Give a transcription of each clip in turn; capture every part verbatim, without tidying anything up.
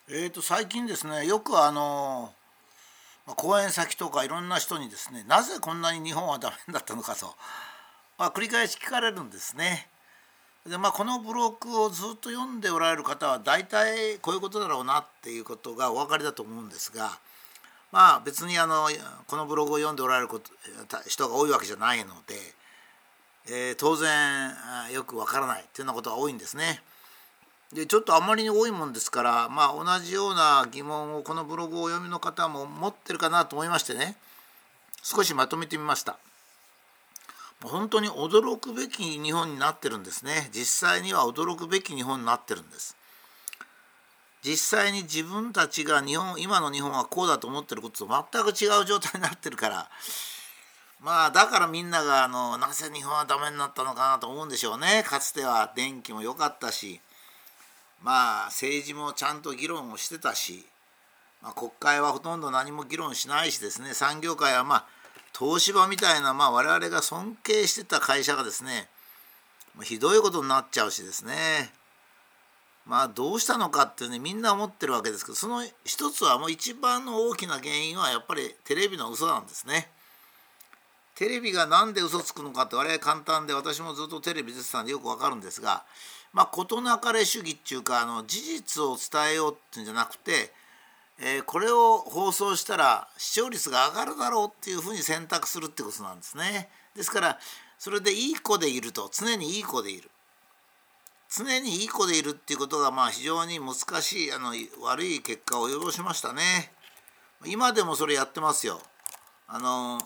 えーと最近ですね、よくあのまあ講演先とかいろんな人にですね、なぜこんなに日本はダメだったのかと、まあ、繰り返し聞かれるんですね。で、まあ、このブログをずっと読んでおられる方は大体こういうことだろうなっていうことがお分かりだと思うんですが、まあ別にあのこのブログを読んでおられること人が多いわけじゃないので、えー当然あよくわからないというようなことが多いんですね。でちょっとあまりに多いもんですから、まあ、同じような疑問をこのブログをお読みの方も持ってるかなと思いましてね、少しまとめてみました。本当に驚くべき日本になってるんですね。実際には驚くべき日本になってるんです。実際に自分たちが日本今の日本はこうだと思ってることと全く違う状態になってるから、まあだからみんながあのなぜ日本はダメになったのかなと思うんでしょうね。かつては電気も良かったし、まあ政治もちゃんと議論をしてたし、まあ、国会はほとんど何も議論しないしですね、産業界はまあ東芝みたいな、まあ、我々が尊敬してた会社がですね、ひどいことになっちゃうしですね、まあどうしたのかってねみんな思ってるわけですけど、その一つはもう一番の大きな原因はやっぱりテレビの嘘なんですね。テレビがなんで嘘つくのかって我々簡単で、私もずっとテレビ出てたんでよくわかるんですが、まあ事なかれ主義っていうか、あの事実を伝えようっていうんじゃなくて、えーこれを放送したら視聴率が上がるだろうっていうふうに選択するってことなんですね。ですからそれでいい子でいると、常にいい子でいる常にいい子でいるっていうことがまあ非常に難しい、あの悪い結果を及ぼしましたね。今でもそれやってますよ。あの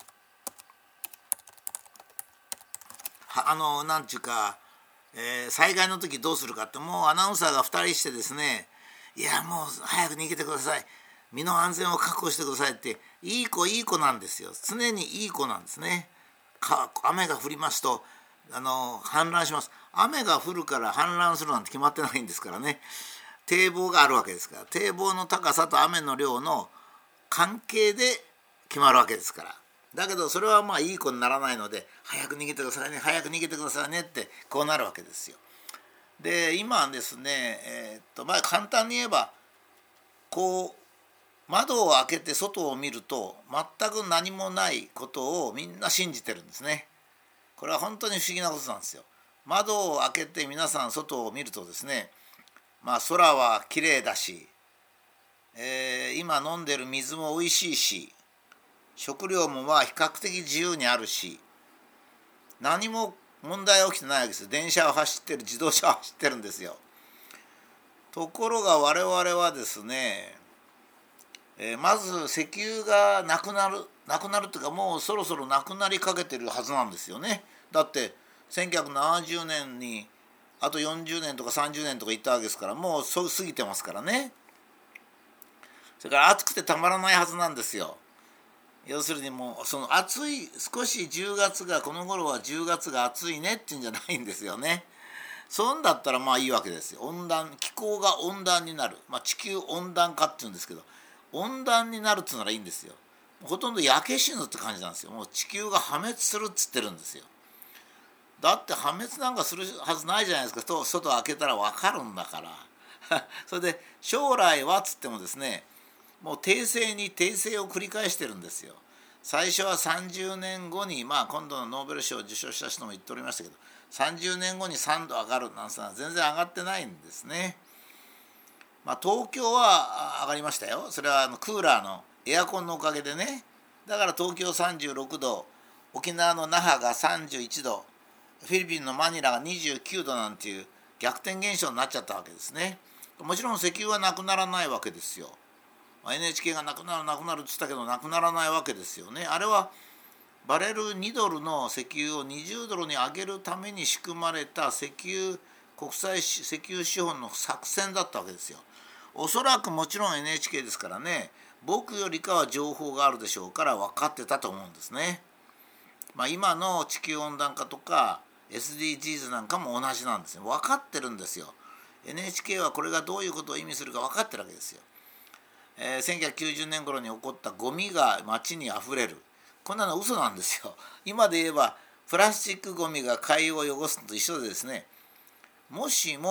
はあのなんていうか、えー災害の時どうするかって、もうアナウンサーがふたりしてですね、いやもう早く逃げてください、身の安全を確保してくださいって、いい子いい子なんですよ。常にいい子なんですね。か雨が降りますとあの氾濫します。雨が降るから氾濫するなんて決まってないんですからね。堤防があるわけですから、堤防の高さと雨の量の関係で決まるわけですから。だけどそれはまあいい子にならないので、早く逃げてくださいね早く逃げてくださいねってこうなるわけですよ。で今ですね、えーっとまあ簡単に言えば、こう窓を開けて外を見ると全く何もないことをみんな信じてるんですね。これは本当に不思議なことなんですよ。窓を開けて皆さん外を見るとですね、まあ空は綺麗だし、えー今飲んでる水もおいしいし、食料もまあ比較的自由にあるし、何も問題は起きてないわけですよ。電車は走ってる、自動車は走ってるんですよ。ところが我々はですね、えーまず石油がなくなるなくなるっていうか、もうそろそろなくなりかけてるはずなんですよね。だってせんきゅうひゃくななじゅうねんにあとよんじゅうねんとかさんじゅうねんとかいったわけですから、もうそう過ぎてますからね。それから暑くてたまらないはずなんですよ。要するにもうその暑い、少しじゅうがつがこの頃はじゅうがつが暑いねっていうんじゃないんですよね。そんだったらまあいいわけですよ。温暖気候が温暖になる、まあ、地球温暖化っていうんですけど、温暖になるっていうならいいんですよ。ほとんど焼け死ぬって感じなんですよ。もう地球が破滅するっつってるんですよ。だって破滅なんかするはずないじゃないですか。と外開けたら分かるんだからそれで将来はっつってもですね、もう訂正に訂正を繰り返してるんですよ。最初はさんじゅうねんごに、まあ今度のノーベル賞を受賞した人も言っておりましたけど、さんじゅうねんごにさんど上がるなんてのは全然上がってないんですね。まあ東京は上がりましたよ。それはあのクーラーのエアコンのおかげでね。だから東京さんじゅうろくど、沖縄の那覇がさんじゅういちど、フィリピンのマニラがにじゅうきゅうどなんていう逆転現象になっちゃったわけですね。もちろん石油はなくならないわけですよ。エヌエイチケー がなくなるなくなるって言ったけどなくならないわけですよね。あれはバレルにドルの石油をにじゅうドルに上げるために仕組まれた石油国際石油資本の作戦だったわけですよ。おそらくもちろん エヌエイチケー ですからね、僕よりかは情報があるでしょうから分かってたと思うんですね。まあ、今の地球温暖化とか エスディージーズ なんかも同じなんですよ。分かってるんですよ。エヌエイチケー はこれがどういうことを意味するか分かってるわけですよ。えーせんきゅうひゃくきゅうじゅうねん頃に起こったゴミが街にあふれる、こんなの嘘なんですよ。今で言えばプラスチックゴミが海洋を汚すのと一緒でですね、もしも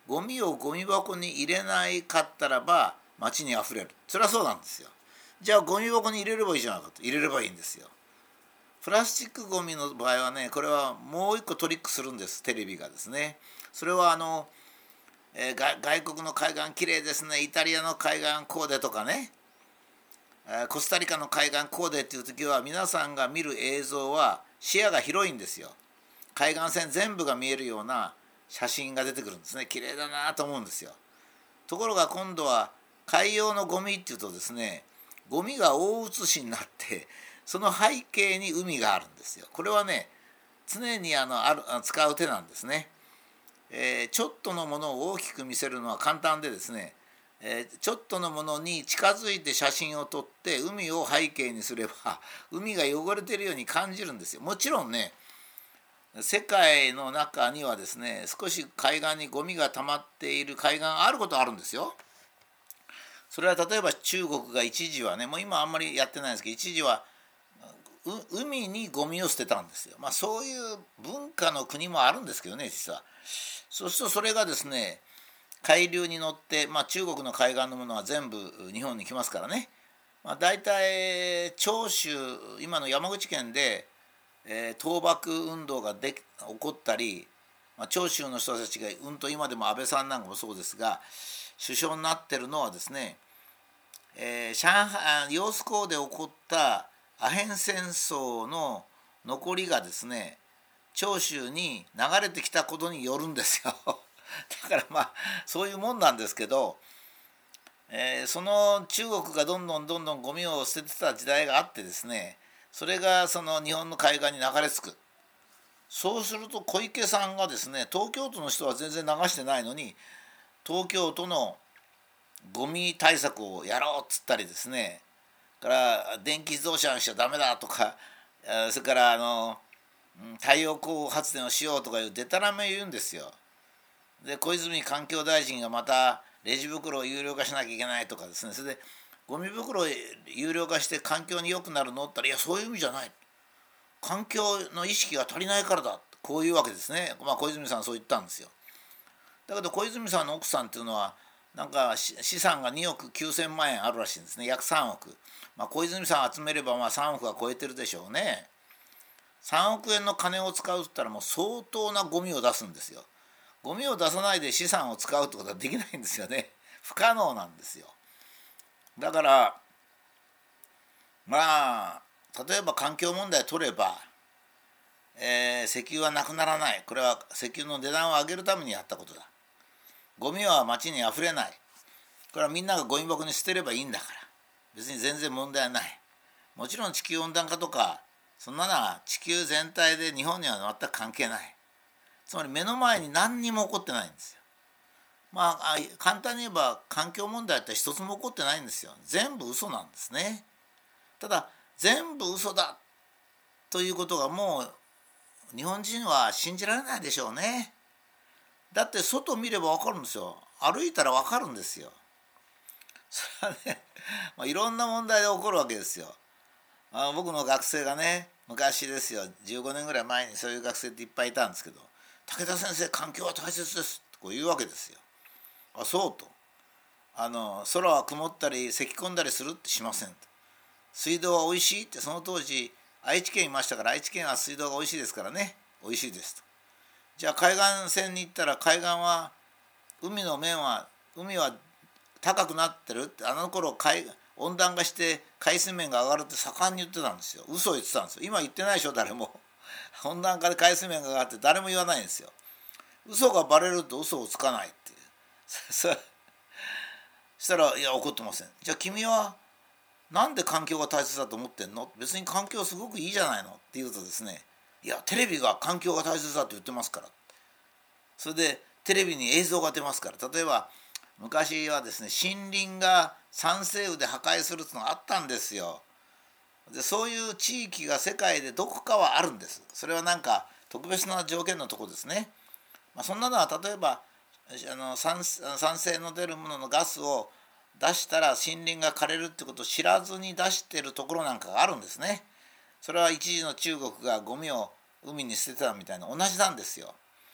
ゴミをゴミ箱に入れないかったらば街にあふれる。それはそうなんですよ。じゃあゴミ箱に入れればいいじゃないかと。入れればいいんですよ。プラスチックゴミの場合はね、これはもう一個トリックするんです、テレビがですね。それはあの、えー、外国の海岸きれいですね、イタリアの海岸こうでとかね、えー、コスタリカの海岸こうでっていう時は、皆さんが見る映像は視野が広いんですよ。海岸線全部が見えるような写真が出てくるんですね。きれいだなと思うんですよ。ところが今度は海洋のゴミっていうとですね、ゴミが大写しになって、その背景に海があるんですよ。これはね、常にあのある使う手なんですね。えー、ちょっとのものを大きく見せるのは簡単でですね、えー、ちょっとのものに近づいて写真を撮って海を背景にすれば海が汚れているように感じるんですよ。もちろんね、世界の中にはですね、少し海岸にゴミが溜まっている海岸があることはあるんですよ。それは例えば中国が一時はね、もう今あんまりやってないんですけど、一時は海にゴミを捨てたんですよ。まあそういう文化の国もあるんですけどね、実は。そうするとそれがですね、海流に乗って、まあ、中国の海岸のものは全部日本に来ますからね。まあ、大体長州、今の山口県で、えー、倒幕運動がで起こったり、まあ、長州の人たちがうんと今でも安倍さんなんかもそうですが首相になってるのはですね、えー、上海揚子江で起こったアヘン戦争の残りがですね、長州に流れてきたことによるんですよ。だからまあそういうもんなんですけど、えー、その中国がどんどんどんどんゴミを捨ててた時代があってですね、それがその日本の海岸に流れ着く。そうすると小池さんがですね、東京都の人は全然流してないのに東京都のゴミ対策をやろうっつったりですね、から電気自動車にしちゃダメだとか、それからあの太陽光発電をしようとかいうデタラメ言うんですよ。で小泉環境大臣がまたレジ袋を有料化しなきゃいけないとかですね、それでゴミ袋を有料化して環境に良くなるのって言ったら、いやそういう意味じゃない、環境の意識が足りないからだ、こういうわけですね。まあ小泉さんそう言ったんですよ。だけど小泉さんの奥さんっていうのはなんか資産がにおくきゅうせんまんえんあるらしいんですね、約さんおく。まあ、小泉さん集めればまあさんおくは超えてるでしょうね。さんおくえんの金を使うって言ったらもう相当なゴミを出すんですよ。ゴミを出さないで資産を使うってことはできないんですよね。不可能なんですよ。だからまあ例えば環境問題を取れば、えー、石油はなくならない。これは石油の値段を上げるためにやったことだ。ゴミは街にあふれない。これはみんながゴミ箱に捨てればいいんだから、別に全然問題はない。もちろん地球温暖化とかそんなのは地球全体で日本には全く関係ない。つまり目の前に何にも起こってないんですよ。まあ簡単に言えば環境問題って一つも起こってないんですよ。全部嘘なんですね。ただ全部嘘だということがもう日本人は信じられないでしょうね。だって外見れば分かるんですよ。歩いたら分かるんですよ。それはね、まあ、いろんな問題で起こるわけですよ。あ僕の学生がね、昔ですよ、じゅうごねんぐらい前にそういう学生っていっぱいいたんですけど、武田先生環境は大切ですとこう言うわけですよ。あそうと、あの空は曇ったり咳き込んだりするってしませんと。水道はおいしいって、その当時愛知県いましたから、愛知県は水道がおいしいですからね、おいしいですと。じゃあ海岸線に行ったら海岸は海の面は海は高くなってるって、あの頃海温暖化して海水面が上がるって盛んに言ってたんですよ。嘘を言ってたんですよ。今言ってないでしょ誰も。温暖化で海水面が上がって誰も言わないんですよ。嘘がバレると嘘をつかないっていう。そしたら「いや怒ってません」。じゃあ君はなんで環境が大切だと思ってんの？別に環境すごくいいじゃないのって言うとですね、いやテレビが環境が大切だって言ってますから。それでテレビに映像が出ますから。例えば昔はですね、森林が酸性雨で破壊するっていうのがあったんですよ。でそういう地域が世界でどこかはあるんです。それはなんか特別な条件のとこですね。まあ、そんなのは例えばあの 酸, 酸性の出るもののガスを出したら森林が枯れるってことを知らずに出してるところなんかがあるんですね。それは一時の中国がゴミを海に捨ててたみたいな同じなんですよ。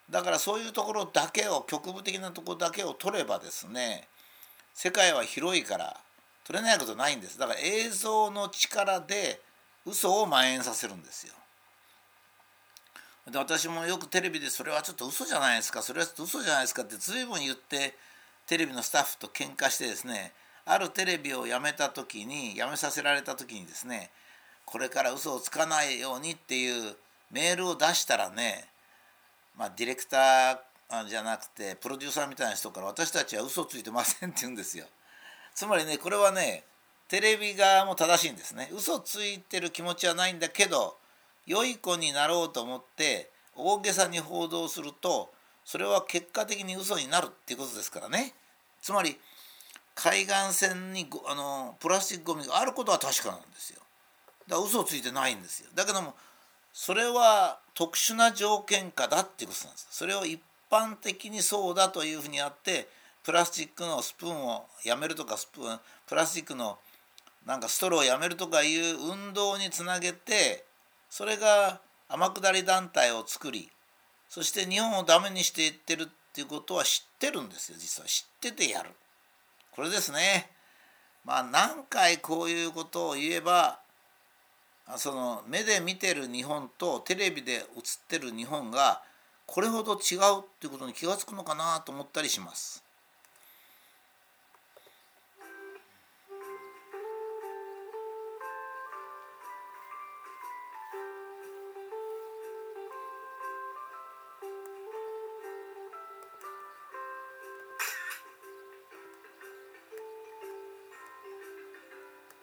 だからそういうところだけを、局部的なところだけを取ればですね、世界は広いから取れないことないんです。だから映像の力で嘘を蔓延させるんですよ。で私もよくテレビでそれはちょっと嘘じゃないですか、それはちょっと嘘じゃないですかって随分言って、テレビのスタッフと喧嘩してですね、あるテレビを辞めた時に、辞めさせられた時にですね、これから嘘をつかないようにっていうメールを出したらね、まあディレクターじゃなくてプロデューサーみたいな人から、私たちは嘘ついてませんって言うんですよ。つまりね、これはね、テレビ側も正しいんですね。嘘ついてる気持ちはないんだけど、良い子になろうと思って大げさに報道すると、それは結果的に嘘になるっていうことですからね。つまり海岸線にあのプラスチックゴミがあることは確かなんですよ。だから嘘をついてないんですよ。だけどもそれは特殊な条件下だっていうことなんです。それを一般的にそうだというふうにやって、プラスチックのスプーンをやめるとか、スプーンプラスチックのなんかストローをやめるとかいう運動につなげて、それが天下り団体を作り、そして日本をダメにしていってるっていうことは知ってるんですよ。実は知っててやる、これですね。まあ何回こういうことを言えば、その目で見てる日本とテレビで映ってる日本がこれほど違うっていうことに気がつくのかなと思ったりします。